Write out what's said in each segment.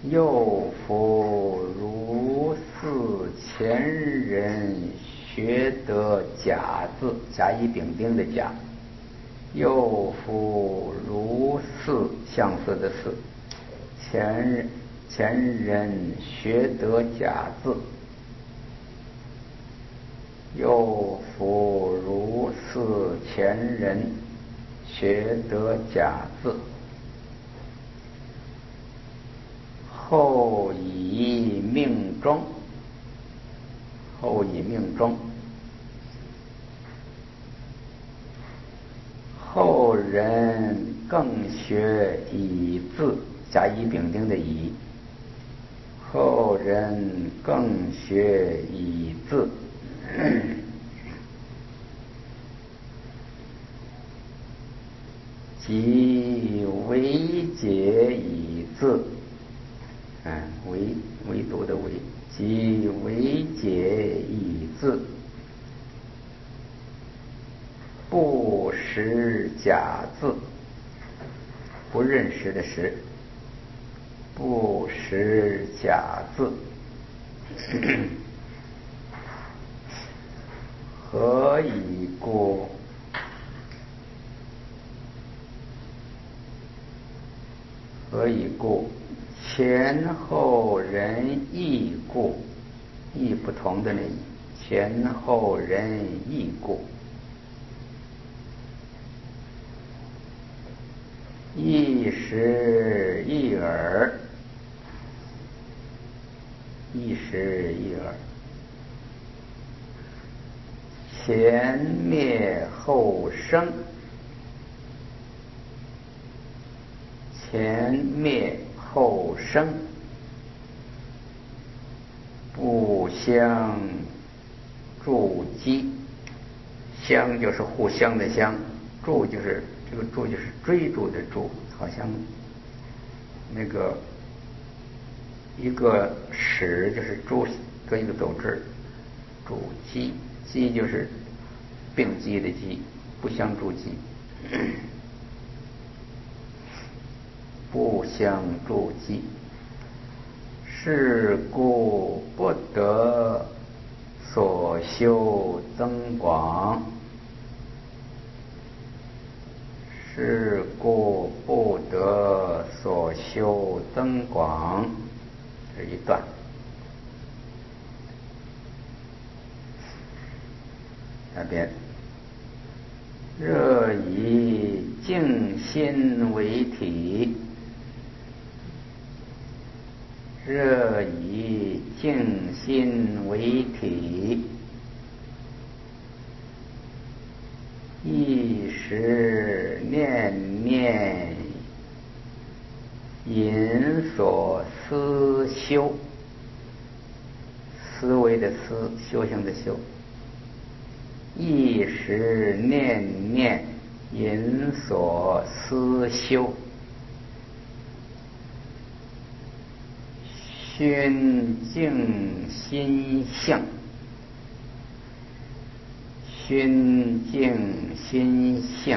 又复如是前人学得甲字，甲乙丙丁的甲，又复如是相似的似，前人学得甲字，又复如是前人学得甲字，后以命中，后以命中，后人更学乙字，甲乙丙丁的乙，后人更学乙字，即为解乙字，唯独的唯，即为解乙字，不识甲字，不认识的识，不识甲字，何以故？何以故？前后人异故，异不同的那前后人异故，一时一耳，一时一耳，前灭后生，前灭后生，不相助击，相就是互相的相，助就是这个助就是追逐的逐，好像那个一个矢就是猪跟一个走之，助击，击就是并击的击，不相助击，不相助击，是故不得所修增广，是故不得所修增广，这一段。下边，热以静心为体，热以静心为体，一时念念引所思修，思维的思，修行的修，一时念念引所思修，熏净心性，熏净心性，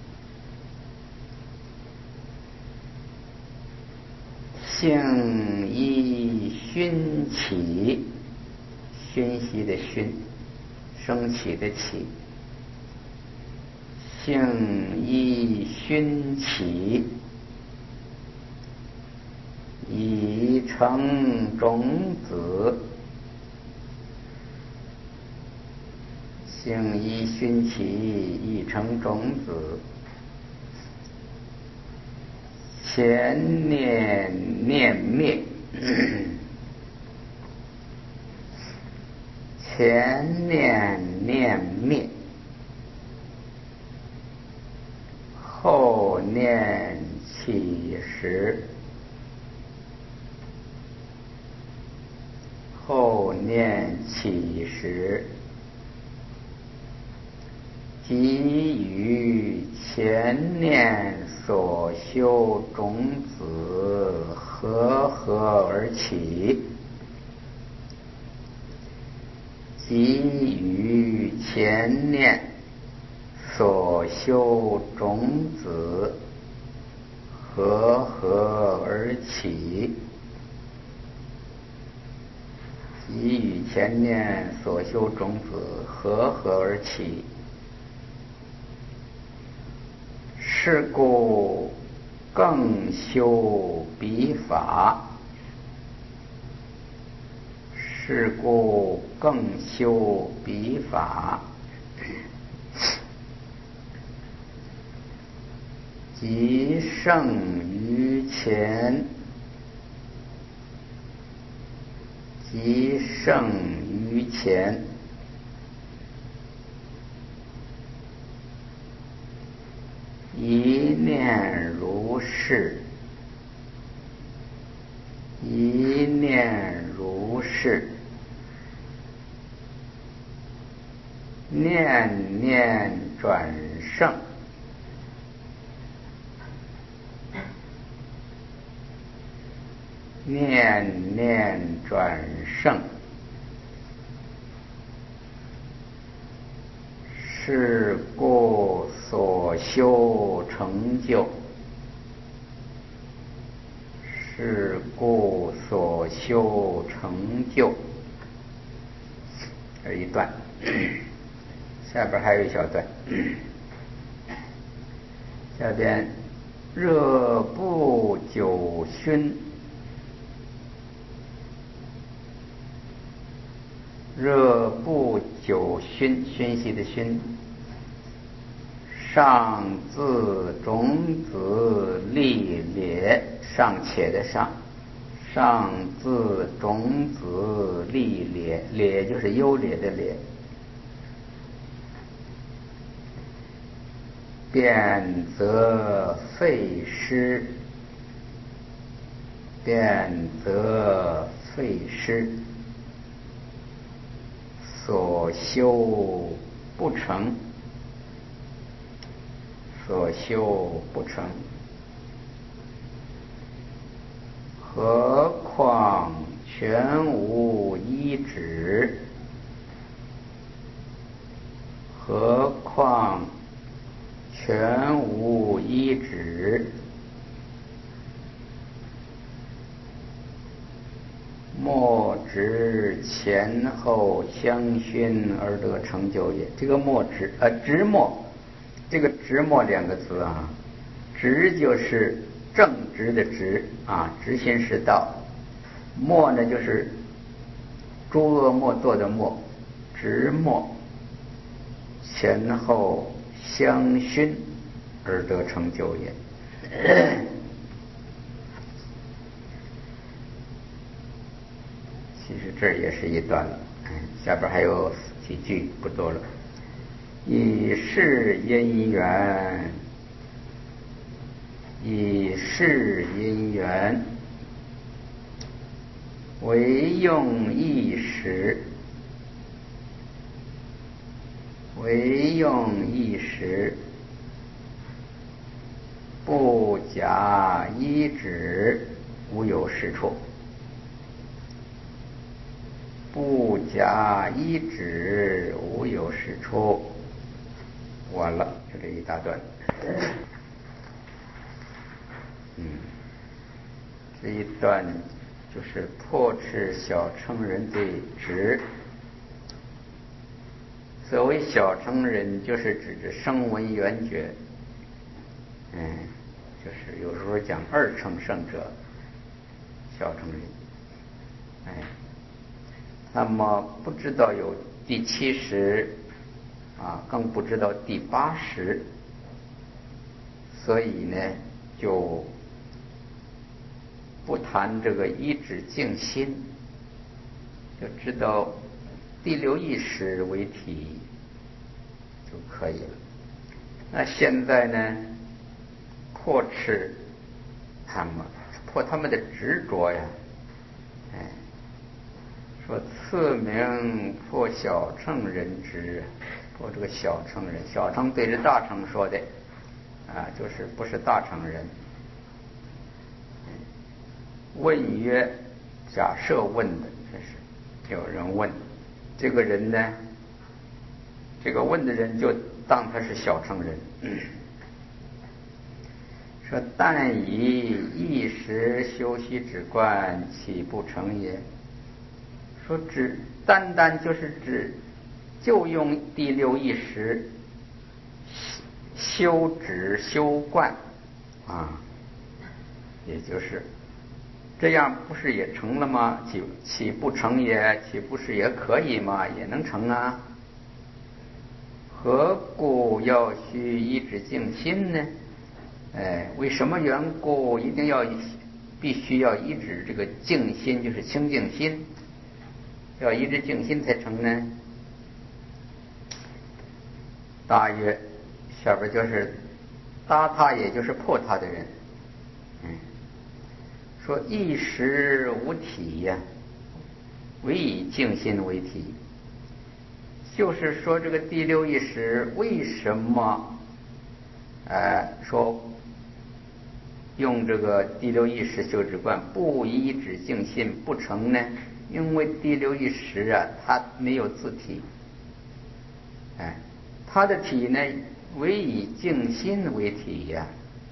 性依熏起，熏习的熏，升起的起，性依熏起，已成种子，性依熏起，已成种子，前念念灭，前念念灭，后念起时，后念起时，即与前念所修种子合合而起，即与前念所修种子合合而起， 即与前念所修种子合合而起。是故更修彼法，是故更修彼法，即胜于前，即胜于前。一念如是，一念如是，念念转胜，念念转胜，是故所修成就，是故所修成就。这一段，下边还有一小段。下边热不久熏，热不久熏，熏习的熏。上自种子历列，尚且的上，上自种子历列，列就是优劣的列。变则废失，变则废失，所修不成，所修不成，何况全无一指，何况全无一指，莫知前后相熏而得成就也。这个莫知直莫，这个直莫两个字啊，直就是正直的直啊，直心是道。莫呢就是诸恶莫作的莫，直莫，前后相熏而得成就也。其实这也是一段了，下边还有几句不多了。以是因缘，以是因缘，唯用一时，唯用一时，不假一指，无有是处。不假一指，无有是处。完了，就这一大段。这一段就是破斥小乘人的执。所谓小乘人，就是指着声闻缘觉，就是有时候讲二乘圣者，小乘人，那么不知道有第70更不知道第80，所以呢就不谈这个一指静心，就知道第6意识为体就可以了。那现在呢，破斥他们，破他们的执着呀，说次名破小乘人执，破这个小乘人，小乘对着大乘说的就是不是大乘人。问曰，假设问的，这是有人问这个人呢，这个问的人就当他是小乘人，说但以一时修习止观，岂不成也？ 说指单单就是指就用第六意识修止修观啊，也就是这样，不是也成了吗？岂不成也？岂不是也可以吗？也能成啊？何故要须一直静心呢？为什么缘故一定要必须要一直这个静心，就是清净心，要一直静心才成呢？大约下边就是搭他，也就是破他的人，说一时无体呀，唯以静心为体。就是说这个第六意识为什么说用这个第六意识修止观不依止静心不成呢？因为第六意识啊，它没有自体，它的体呢唯以静心为体呀，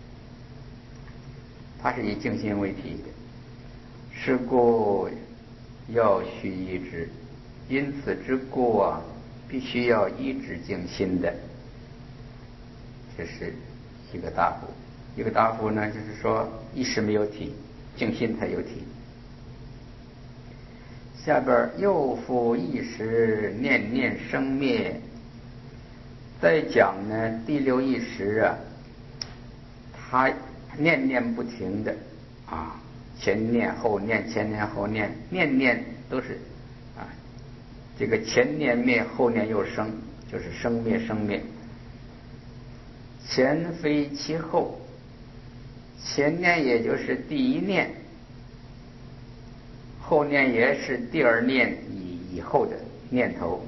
它是以静心为体的，是故要须依止，因此之故啊，必须要依止静心的。这是一个答复。一个答复呢，就是说意识没有体，静心才有体。下边又复意识念念生灭，再讲呢第六意识啊，它念念不停的啊，前念后念，前念后念，念念都是这个前念灭，后念又生，就是生灭生灭。前非其后，前念也就是第一念，后念也是第二念以后的念头。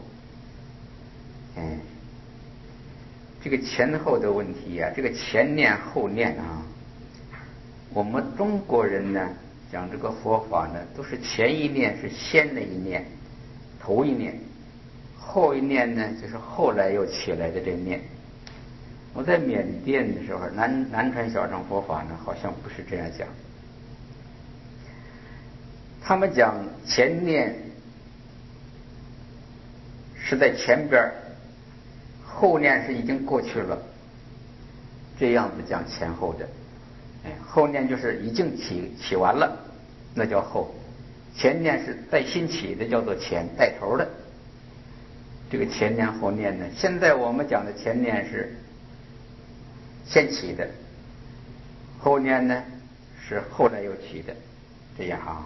这个前后的问题啊，这个前念后念啊，我们中国人呢讲这个佛法呢，都是前一念是先的一念，头一念，后一念呢就是后来又起来的这念。我在缅甸的时候，南传小乘佛法呢，好像不是这样讲。他们讲前念是在前边，后念是已经过去了，这样子讲前后的。后念就是已经起完了，那叫后；前念是带新起的，叫做前，带头的。这个前念后念呢，现在我们讲的前念是先起的，后念呢是后来又起的，这样啊。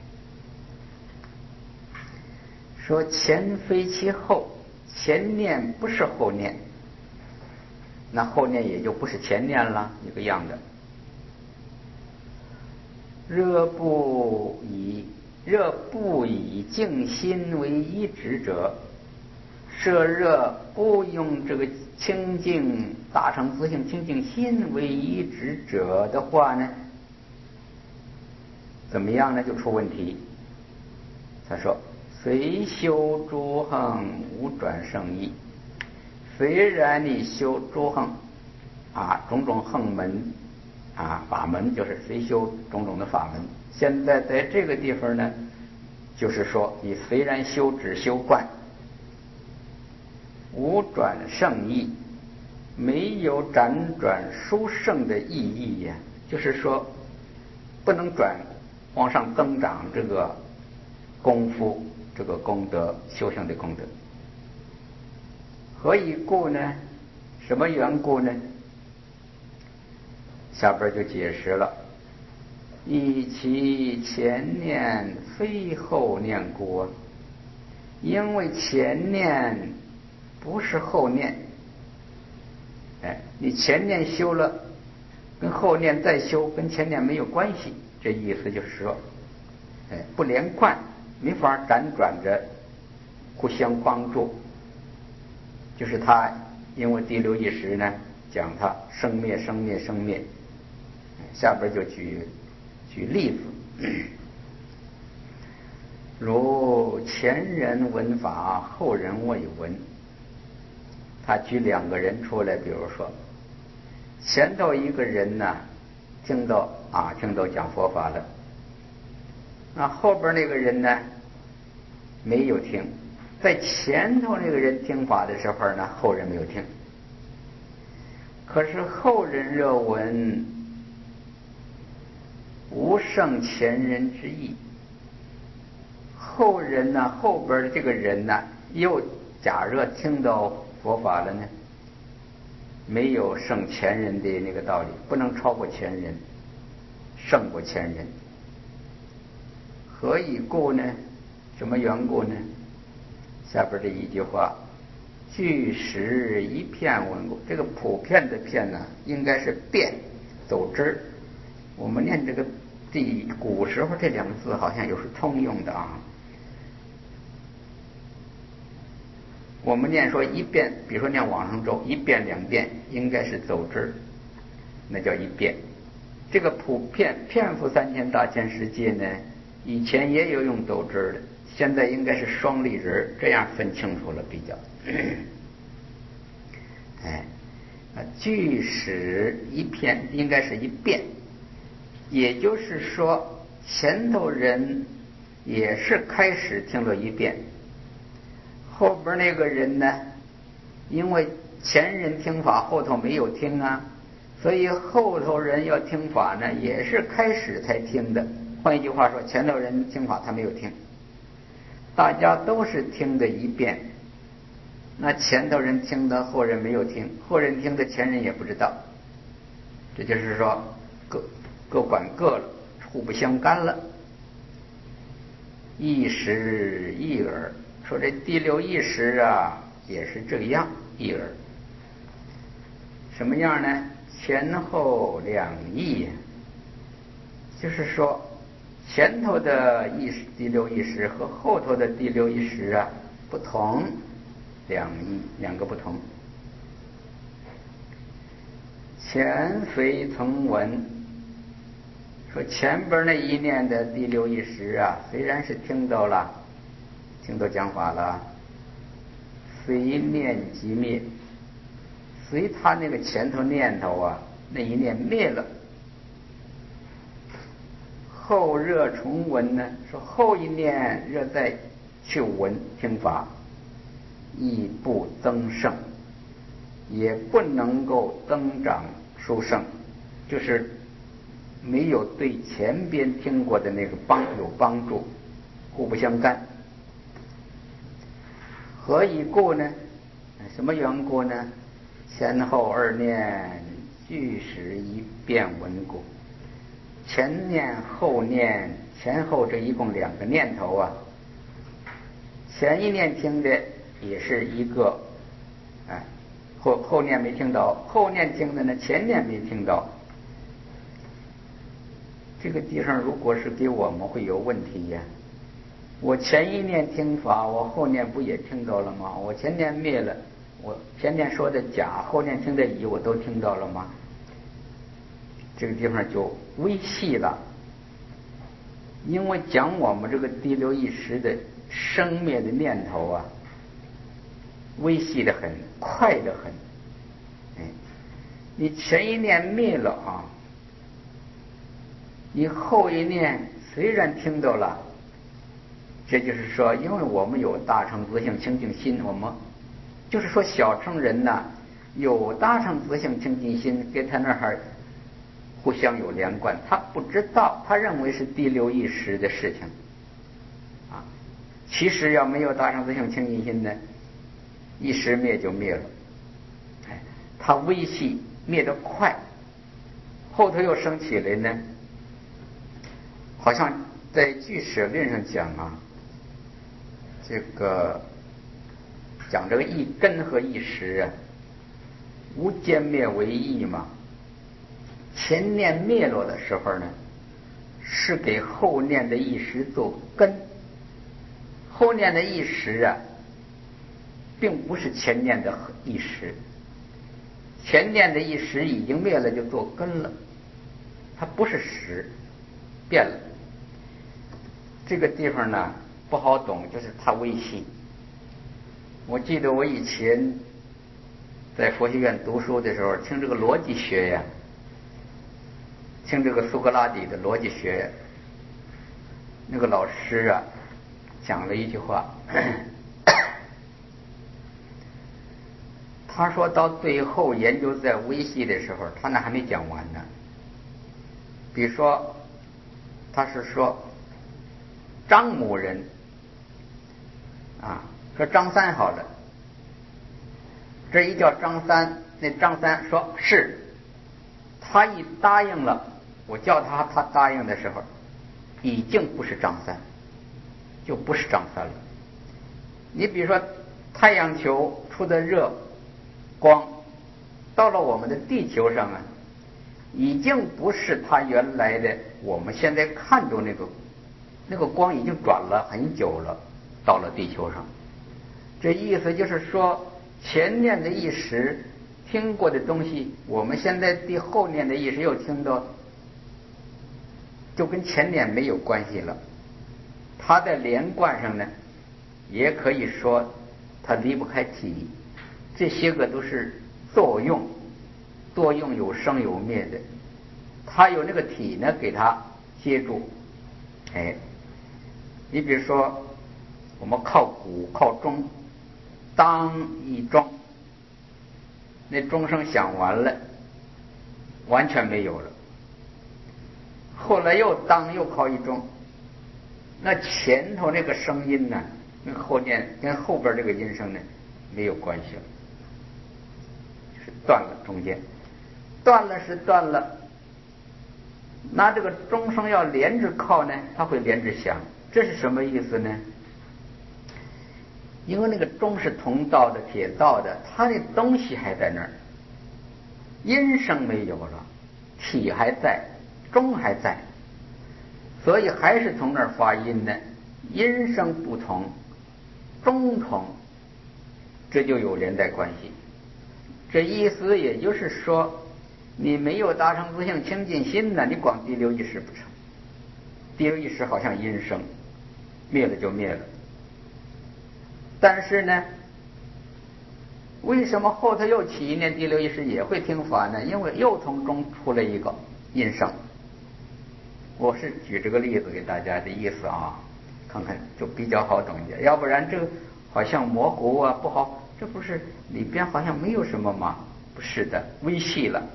说前非其后，前念不是后念，那后念也就不是前念了，一个样的。若不以静心为依止者，设若不用这个清净大乘自性清净心为依止者的话呢，怎么样呢？就出问题。他说：虽修诸行无转胜义，虽然你修诸行种种行门法门，就是虽修种种的法门。现在在这个地方呢，就是说你虽然修止修观无转胜义，没有辗转殊胜的意义呀，就是说不能往上增长这个功夫，这个功德，修行的功德。何以故呢？什么缘故呢？下边就解释了：以其前念非后念故，因为前念不是后念。你前念修了，跟后念再修跟前念没有关系。这意思就是说，不连贯，没法辗转着互相帮助。就是他因为第六意识呢，讲他生灭生灭生灭。下边就举例子，如前人闻法，后人未闻。他举两个人出来，比如说前头一个人呢，听到讲佛法了，那后边那个人呢， 没有听，在前头那个人听法的时候呢，后人没有听。可是后人若闻无胜前人之意，后人呢，后边的这个人呢，又假若听到佛法了呢，没有胜前人的那个道理，不能超过前人，胜过前人。何以故呢？什么缘故呢？下边这一句话，据实一片闻故。这个普遍的片呢，应该是遍，走之。我们念这个古时候这两个字好像有时通用的啊。我们念说一遍，比如说念往生咒，一遍两遍，应该是走之，那叫一遍。这个普遍遍覆3000大千世界呢，以前也有用走之的，现在应该是双立人，这样分清楚了比较。据实一片应该是一遍，也就是说前头人也是开始听了一遍，后边那个人呢，因为前人听法后头没有听啊，所以后头人要听法呢，也是开始才听的。换一句话说，前头人听法他没有听，大家都是听的一遍。那前头人听的，后人没有听，后人听的，前人也不知道。这就是说各管各了，互不相干了。一时一耳，说这第六意识啊，也是这样一耳。什么样呢？前后两意，就是说前头的意识第六意识和后头的第六意识啊不同，两个不同。前虽曾闻，说前边那一念的第六意识啊，虽然是听到讲法了，随念即灭，随他那个前头念头啊，那一念灭了。后热重闻呢，说后一念热再去闻听法，亦不增胜，也不能够增长殊胜，就是没有对前边听过的那个有帮助，互不相干。何以故呢？什么缘故呢？前后二念俱实一遍闻故。前念后念，前后这一共2个念头啊。前一念听的也是一个，后念没听到，后念听的呢，前念没听到。这个地方如果是给我们会有问题呀。我前一念听法，我后念不也听到了吗？我前念灭了，我前念说的假，后念听的乙，我都听到了吗？这个地方就微细了，因为讲我们这个第六意识的生灭的念头啊，微细的很，快的很。你前一念灭了啊，你后一念虽然听到了，这就是说，因为我们有大乘自性清净心，我们就是说小乘人呐，有大乘自性清净心，跟他那儿互相有连贯，他不知道，他认为是第六意识的事情啊。其实要没有大乘自性清净心呢，一时灭就灭了，它微细灭得快，后头又升起来呢，好像在俱舍论上讲啊，这个讲这个一根和一时啊，无间灭为一嘛。前念灭落的时候呢，是给后念的意识做根，后念的意识啊，并不是前念的意识，前念的意识已经灭了就做根了，它不是实，变了。这个地方呢不好懂，就是它微细。我记得我以前在佛学院读书的时候，听这个逻辑学呀，听这个苏格拉底的逻辑学，那个老师啊讲了一句话，他说到最后研究在微细的时候，他那还没讲完呢。比如说，他是说张某人啊，说张三好了，这一叫张三，那张三说是，他一答应了，我叫他答应的时候，已经不是张三，就不是张三了。你比如说太阳球出的热光到了我们的地球上啊，已经不是它原来的我们现在看到那个光已经转了很久了，到了地球上。这意思就是说，前念的意识听过的东西，我们现在的后念的意识又听到，就跟前念没有关系了。它在连贯上呢，也可以说它离不开体，这些个都是作用，作用有生有灭的，它有那个体呢给它接住。你比如说我们靠鼓靠钟，当一钟，那钟声响完了，完全没有了。后来又当又靠一钟，那前头那个声音呢，跟后边这个音声呢没有关系了，就是断了，中间断了是断了。那这个钟声要连着靠呢，它会连着响，这是什么意思呢？因为那个钟是铜造的、铁造的，它那东西还在那儿，音声没有了，体还在，钟还在，所以还是从那儿发音呢。音声不同，钟同，这就有连带关系。这意思也就是说，你没有达成自性清净心呢，你光第六意识不成。第六意识好像音声，灭了就灭了。但是呢，为什么后头又起一念第六意识也会听法呢？因为又从中出了一个音声。我是举这个例子给大家的意思啊，看看就比较好懂一点。要不然这个好像模糊啊，不好，这不是里边好像没有什么吗？不是的，微细了。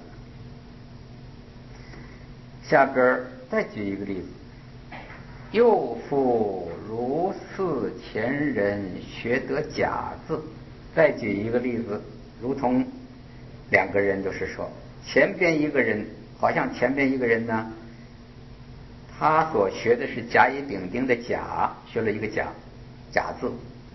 下边再举一个例子。又复如似前人学得假字。再举一个例子，如同两个人，就是说前边一个人，好像前边一个人呢，他所学的是甲乙丙丁的甲，学了一个甲字。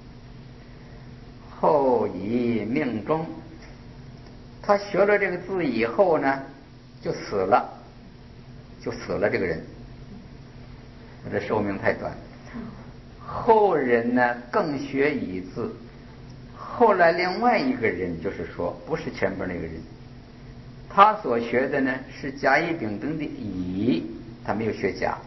后以命中，他学了这个字以后呢，就死了这个人，他的寿命太短。后人呢更学乙字，后来另外一个人，就是说不是前边那个人，他所学的呢是甲乙丙丁的乙，他没有学甲。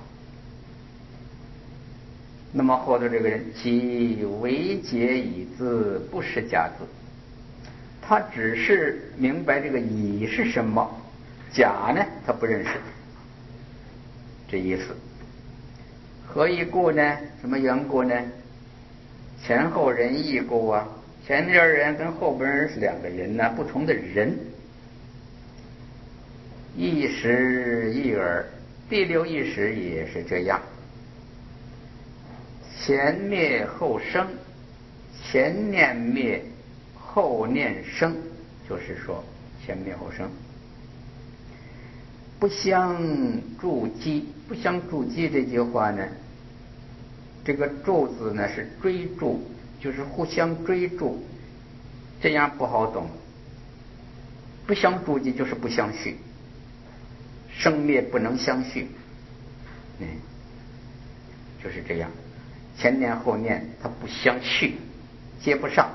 那么后头这个人即为解乙字，不识甲字，他只是明白这个乙是什么，甲呢他不认识，这意思。何以故呢？什么缘故呢？前后人异故啊，前边人跟后边人是两个人呢，不同的人。一时一耳，第六意识也是这样，前灭后生，前念灭后念生，就是说前灭后生。不相助机，不相助机这句话呢，这个助字呢是追逐，就是互相追逐，这样不好懂。不相助机就是不相续，生灭不能相续，就是这样，前念后念它不相续，接不上，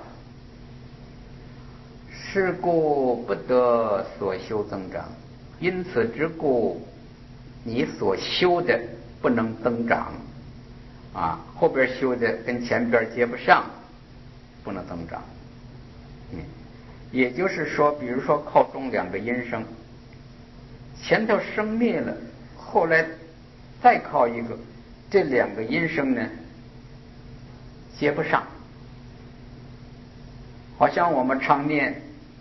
是故不得所修增长。因此之故，你所修的不能增长啊，后边修的跟前边接不上，不能增长。也就是说，比如说靠中两个音声，前头生灭了，后来再靠一个，这两个音声呢， 接不上。好像我们常念，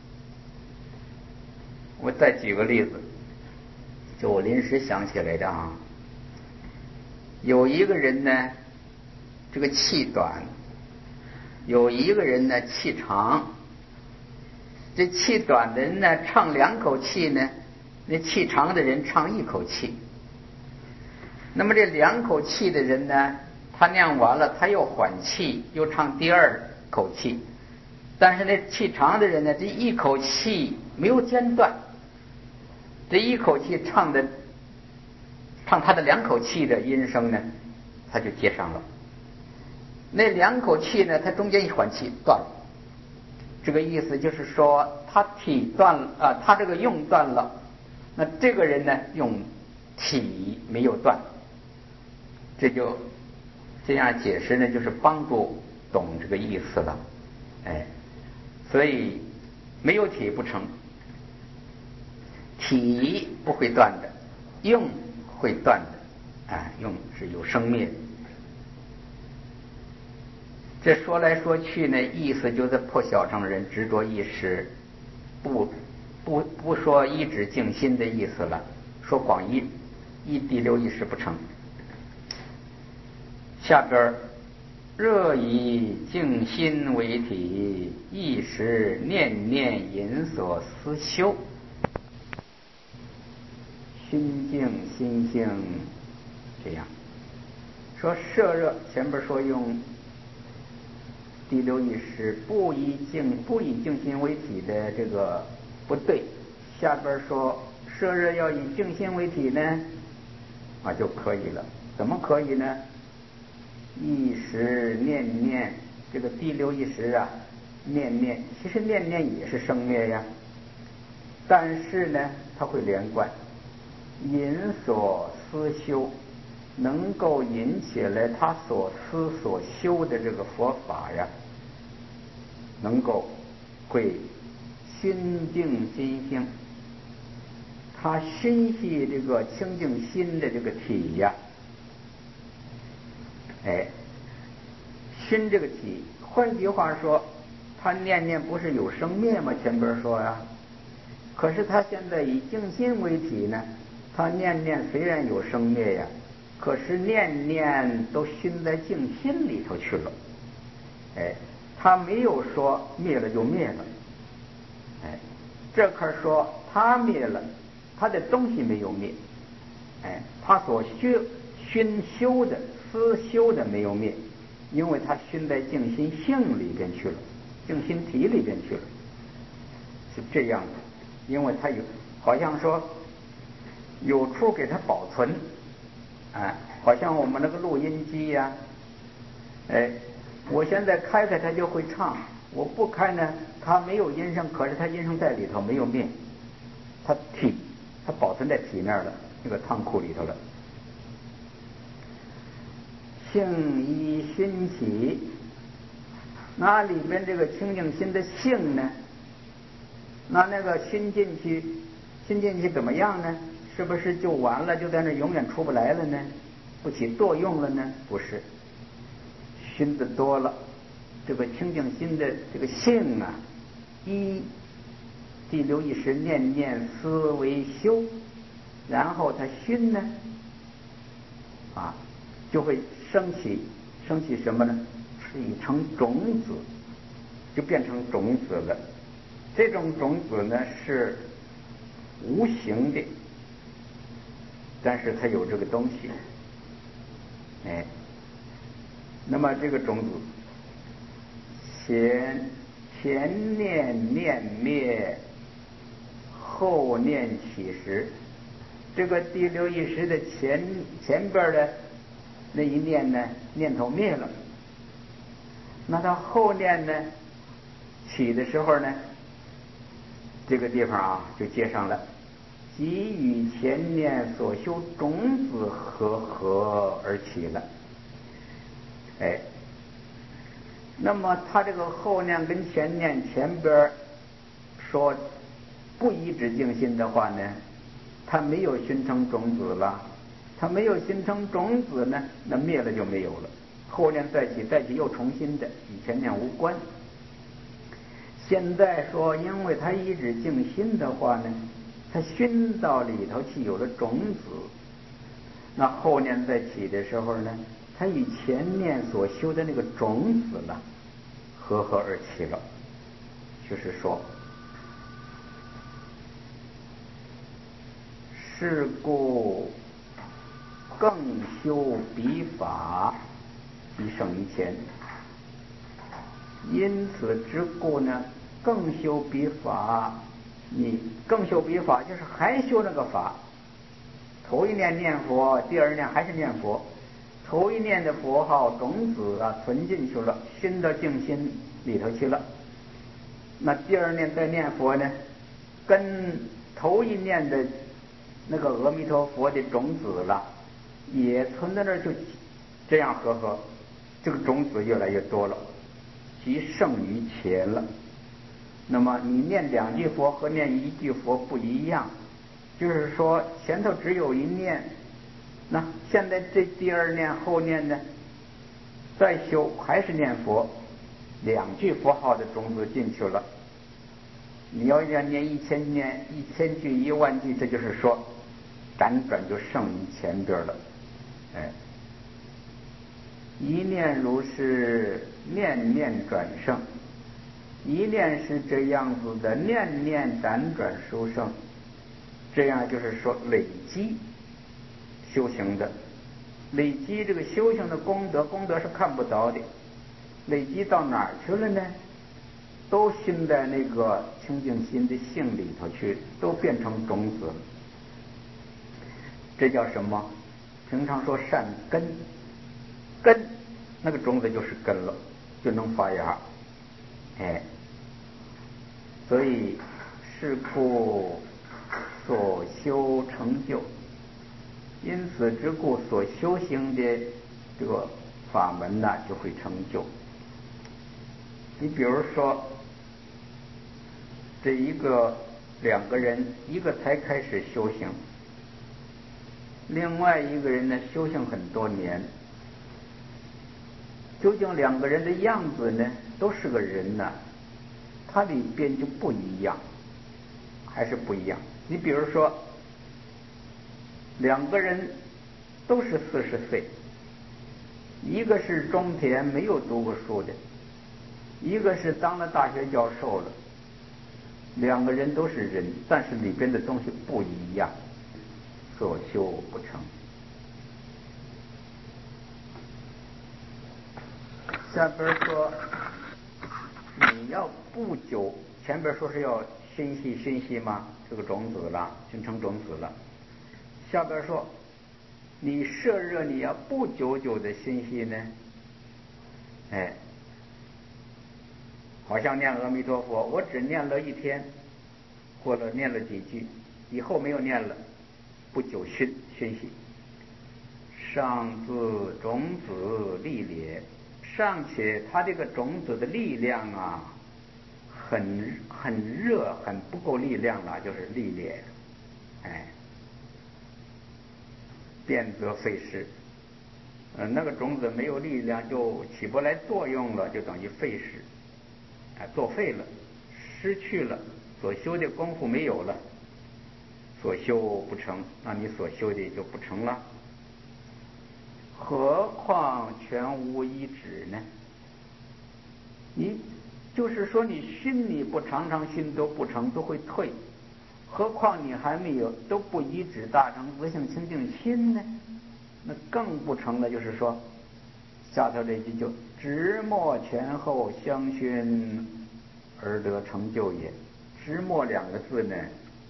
我再举个例子，就我临时想起来的啊。有一个人呢，这个气短；有一个人呢，气长。这气短的人呢，唱2口气呢，那气长的人唱1口气。那么这2口气的人呢，他念完了，他又缓气，又唱第2口气。但是那气长的人呢，这1口气没有间断，这1口气唱他的2口气的音声呢，他就接上了。那2口气呢，他中间一缓气断了。这个意思就是说，他体断了啊，他这个用断了，那这个人呢，用体没有断。这样解释呢，就是帮助懂这个意思了。所以没有体不成，体不会断的，用会断的。用是有生灭的。这说来说去呢，意思就是破小乘人执着一时，不说一指静心的意思了，说广义第六意识不成。下边热以静心为体，一时念念隐所思修，心静心性。这样说摄热，前边说用第六意识不以静心为体的这个不对，下边说摄热要以静心为体呢，就可以了。怎么可以呢？一时念念，这个第六意识啊，念念其实念念也是生灭呀，但是呢，它会连贯，引所思修，能够引起来他所思所修的这个佛法呀，能够会心静心性，他心系这个清净心的这个体呀，心这个体，换句话说，他念念不是有生灭吗？前边说呀，可是他现在以静心为体呢，他念念虽然有生灭呀，可是念念都熏在静心里头去了。他没有说灭了就灭了。这可说他灭了，他的东西没有灭。他所熏修的思修的没有灭，因为他熏在静心性里边去了，静心体里边去了，是这样的。因为他有好像说有处给他保存，好像我们那个录音机呀，我现在开开它就会唱，我不开呢，它没有音声，可是它音声在里头没有灭，它保存在体面了，那个仓库里头了。性依心起，那里边这个清净心的性呢，那个心进去怎么样呢？是不是就完了，就在那永远出不来了呢？不起作用了呢？不是，熏的多了，这个清净心的这个性啊，依第六意识念念思维修，然后它熏呢，就会升起什么呢？是成种子，就变成种子了。这种种子呢是无形的，但是它有这个东西。那么这个种子前念念灭，后念起时，这个第六意识的前边的那一念呢，念头灭了，那到后念呢起的时候呢，这个地方就接上了，即与前念所修种子合而起了。那么他这个后念跟前念前边说不依止静心的话呢，他没有熏成种子了，他没有熏成种子呢，那灭了就没有了， 后念再起，再起又重新的，与前念无关。现在说，因为他一直静心的话呢，他熏到里头去有了种子，那后念再起的时候呢，他与前念所修的那个种子了，合而起了，就是说，是故更修彼法，即胜于前。因此之故呢，更修彼法，你更修彼法就是还修那个法。头一念念佛，第二念还是念佛，头一念的佛号种子啊存进去了，熏到静心里头去了。那第二念再念佛呢，跟头一念的那个阿弥陀佛的种子了，也存在那儿，就这样合，这个种子越来越多了，即胜于前了。那么你念两句佛和念一句佛不一样，就是说前头只有一念，那现在这第二念后念呢，再修还是念佛，两句佛号的种子进去了。你要念1000念1000句10000句，这就是说辗转就胜于前边了。一念如是，念念转胜。一念是这样子的，念念辗转殊胜，这样就是说累积修行的，累积这个修行的功德，功德是看不着的，累积到哪儿去了呢？都熏在那个清净心的性里头去，都变成种子了。这叫什么？平常说善根，根那个种子就是根了，就能发芽。所以是故所修成就，因此之故所修行的这个法门呢，就会成就。你比如说，这两个人，一个才开始修行，另外一个人呢修行很多年，究竟两个人的样子呢，都是个人呢，它里边就不一样，还是不一样。你比如说，两个人都是40岁，一个是中田没有读过书的，一个是当了大学教授了，两个人都是人，但是里边的东西不一样，所修不成。下边说，你要不久，前边说是要熏习嘛，这个种子了，熏成种子了。下边说，你摄热你要不久的熏习呢，好像念阿弥陀佛，我只念了1天，或者念了几句，以后没有念了，不久熏习。上自种子力也，尚且它这个种子的力量啊，很热，很不够力量了，就是力烈，变则废失。那个种子没有力量，就起不来作用了，就等于废失，作废了，失去了，所修的功夫没有了，所修不成，那你所修的就不成了。何况全无一指呢？你就是说你熏你不常熏都不成，都会退，何况你还没有都不一指大成自性清净心呢？那更不成了。就是说下头这句就直末前后相熏而得成就也。直末2个字呢，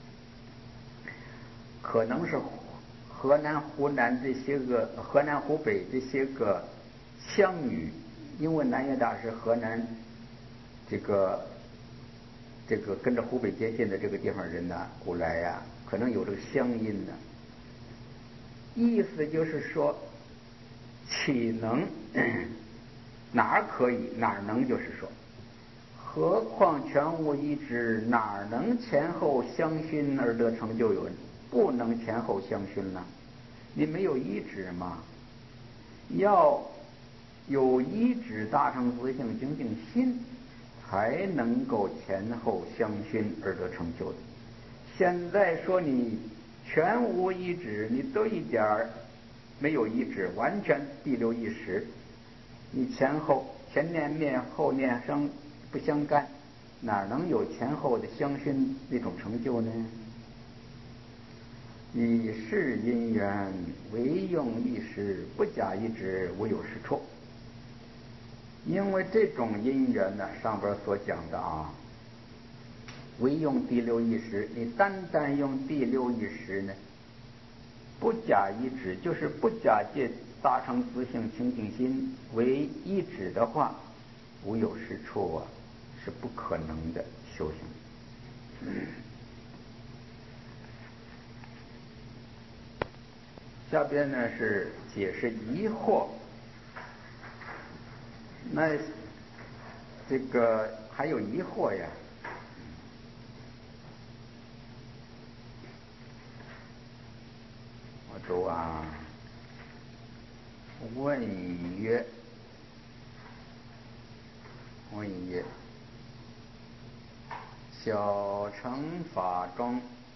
可能是河南湖南这些个河南湖北这些个乡语，因为南岳大师河南这个跟着湖北接近的这个地方人呢，古来呀，可能有这个乡音呢。意思就是说，岂能哪儿可以哪儿能，就是说，何况全无一指，哪能前后相熏而得成就有？不能前后相熏呢？你没有一指嘛？要有一指大乘自性清净心，才能够前后相熏而得成就的。现在说你全无一指，你得一点儿没有一指，完全第六意识，你前念灭后念生不相干，哪能有前后的相熏那种成就呢？以是因缘，唯用一时，不假一指，无有是处。因为这种因缘呢，上边所讲的啊，唯用第六意识，你单用第六意识呢，不假一指，就是不假借大乘自性清净心为一指的话，无有是处啊，是不可能的修行。下边呢是解释疑惑，那这个还有疑惑呀。我读啊，问曰，小乘法中，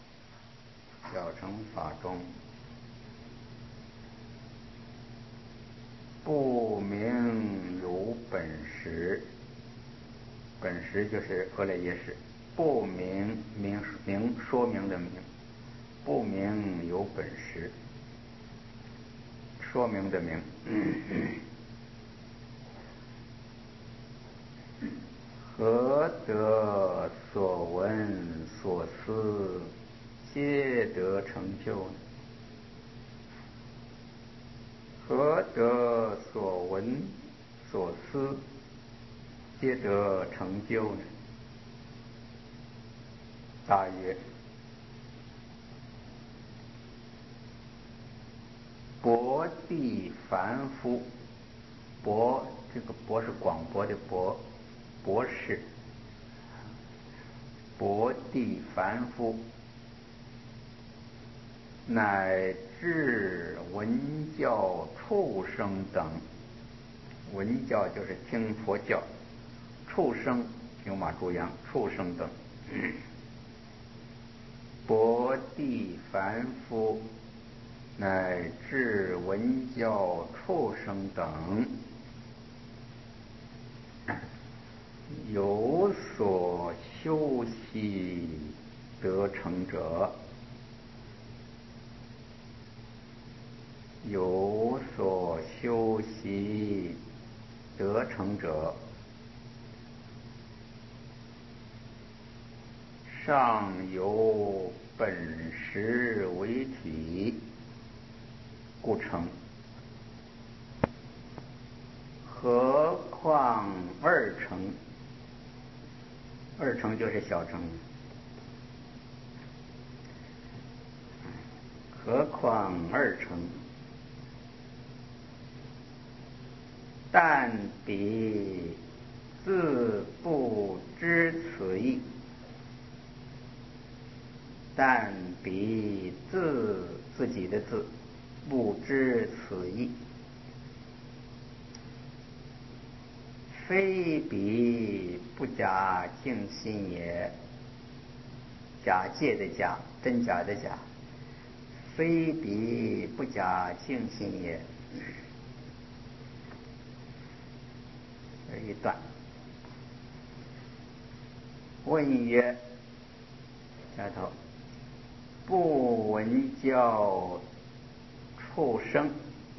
不明有本实，本实就是俄来耶识，不明说明的明，不明有本实，说明的明。何得所闻所思皆得成就呢？何得所闻所思皆得成就呢？答曰：博地凡夫，博这个博是广博的博，博士，博地凡夫，乃至闻教畜生等，闻教就是听佛教，畜生牛马猪羊，畜生等，博地凡夫，乃至闻教畜生等，有所修习得成者，有所修习得成者，尚有本实为体，故成。何况二乘？二乘就是小乘。何况二乘？但彼自不知此意，但彼自己的自不知此意，非彼不假净心也。假借的假，真假的假，非彼不假净心也。一段问曰：下头不闻教畜生，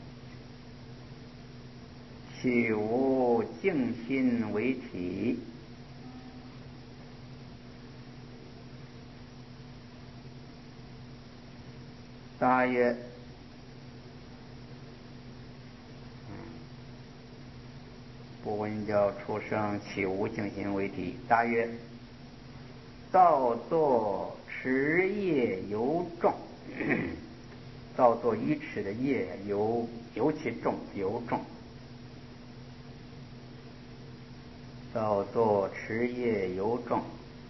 岂无净心为体？答曰：不闻教畜生，岂无净心为体？答曰：造作持业尤重，造作愚痴的业尤其重，尤重。造作持业尤重，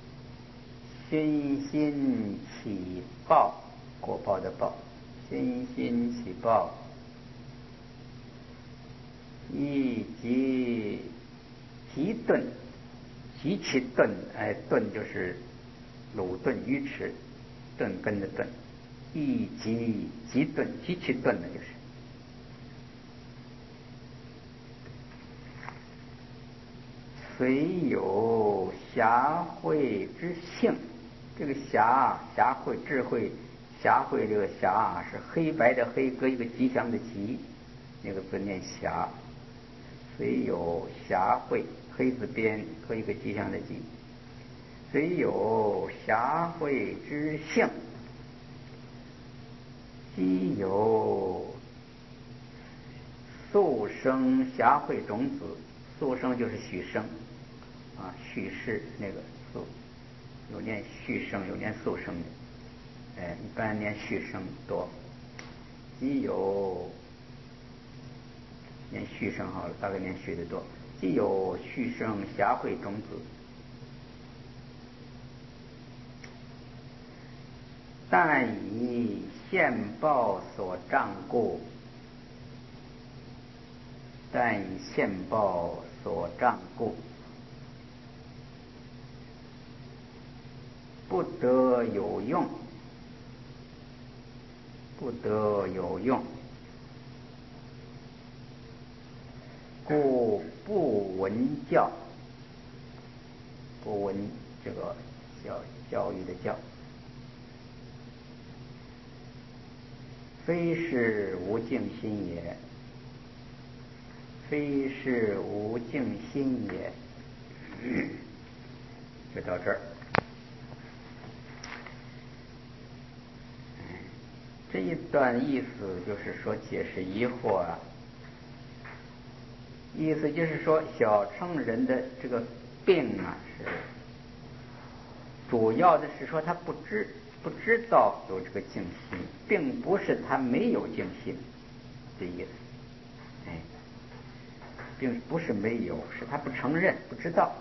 心心起报，果报的报，心心起报， 以及鸡炖，鸡翅炖，炖就是鲁炖鱼翅，炖根的炖，以及鸡炖，鸡翅炖的就是。虽有侠慧之性，这个侠慧智慧，侠慧这个侠是黑白的黑，搁一个吉祥的吉，那个字念侠。虽有侠慧，黑字边搁一个吉祥的吉。虽有侠慧之性，既有速生侠慧种子。速生就是许生啊，许氏那个速，有念续生，有念速生的，一般念续生多。既有念续生好了，大概念续的多。既有续生侠慧种子，但以现报所障故，但以现报所障故，不得有用，不得有用，故不闻教。不闻这个教育的教，非是无尽心也，非是无尽心也。就到这儿。这一段意思就是说解释疑惑啊，意思就是说小乘人的这个病啊，是主要的是说他不知道有这个净心，并不是他没有净心的意思，并不是没有，是他不承认，不知道。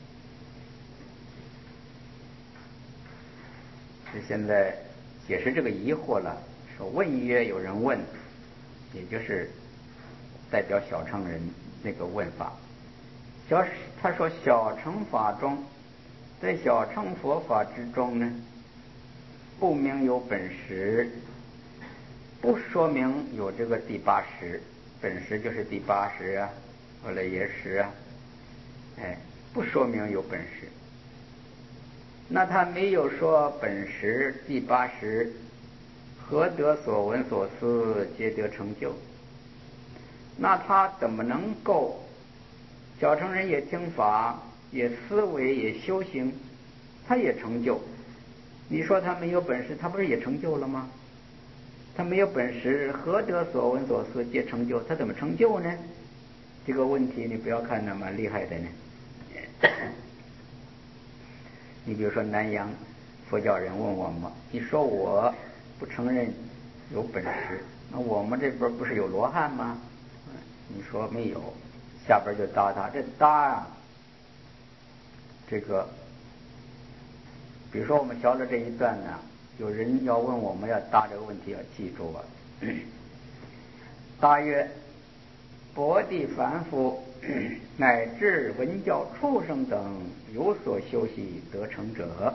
是现在解释这个疑惑了，说问曰，有人问，也就是代表小乘人那个问法。他说小乘法中，在小乘佛法之中呢，不明有本识，不说明有这个第八识，本识就是第八识啊，或者也识啊，不说明有本识。那他没有说本识第八识，何得所闻所思皆得成就？那他怎么能够小乘人也听法，也思维，也修行，他也成就？你说他没有本事，他不是也成就了吗？他没有本事，何得所闻所思皆成就？他怎么成就呢？这个问题你不要看那么厉害的呢。你比如说南洋佛教人问我们，你说我不承认有本事，那我们这边不是有罗汉吗？你说没有，下边就答他，这答啊，这个比如说我们学了这一段呢，有人要问我们要答这个问题，要记住啊。答曰：薄地凡夫乃至文教畜生等有所修习得成者。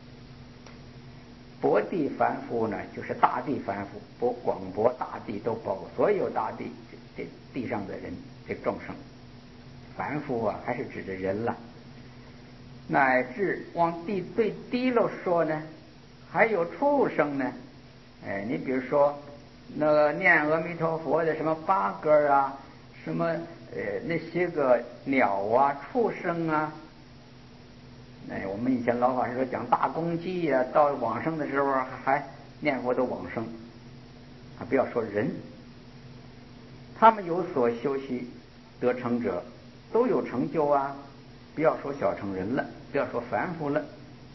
薄地凡夫呢，就是大地凡夫，广博大地都包括所有大地这地上的人，这众生。凡夫啊，还是指着人了。乃至往最低了说呢，还有畜生呢。你比如说那个念阿弥陀佛的什么八哥啊，什么那些个鸟啊、畜生啊，我们以前老法师说讲大公鸡呀，到往生的时候还念佛都往生，不要说人，他们有所修习得成者，都有成就啊。不要说小乘人了，不要说凡夫了，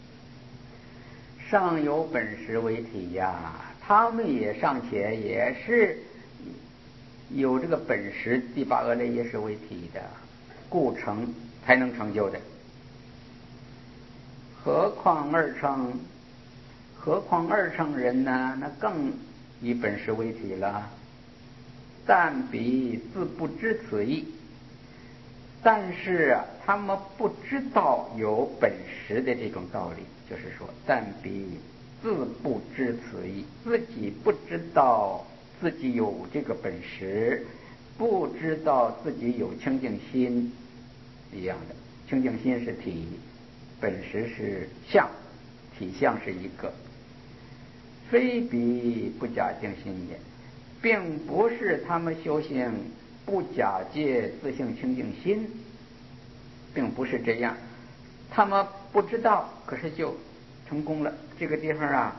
尚有本识为体呀，他们也尚且也是有这个本识，第八阿赖耶识为体的，故成才能成就的。何况二乘人呢？那更以本识为体了。 但彼自不知此意。但是他们不知道有本识的这种道理，就是说，但彼自不知此意，自己不知道自己有这个本识，不知道自己有清净心一样的。清净心是体，本识是相，体相是一个。非彼不假净心也，并不是他们修行不假借自性清净心，并不是这样，他们不知道，可是就成功了。这个地方啊，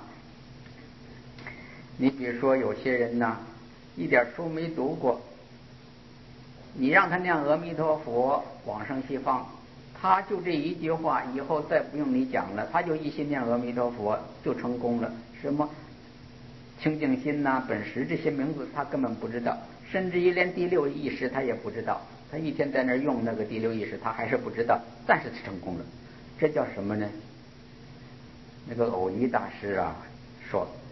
你比如说有些人呢，一点书没读过，你让他念阿弥陀佛往生西方，他就这一句话，以后再不用你讲了，他就一心念阿弥陀佛就成功了。什么清净心呐、本识这些名字他根本不知道，甚至于连第六意识他也不知道。他一天在那儿用那个第六意识，他还是不知道，但是他成功了。这叫什么呢？那个藕尼大师啊说，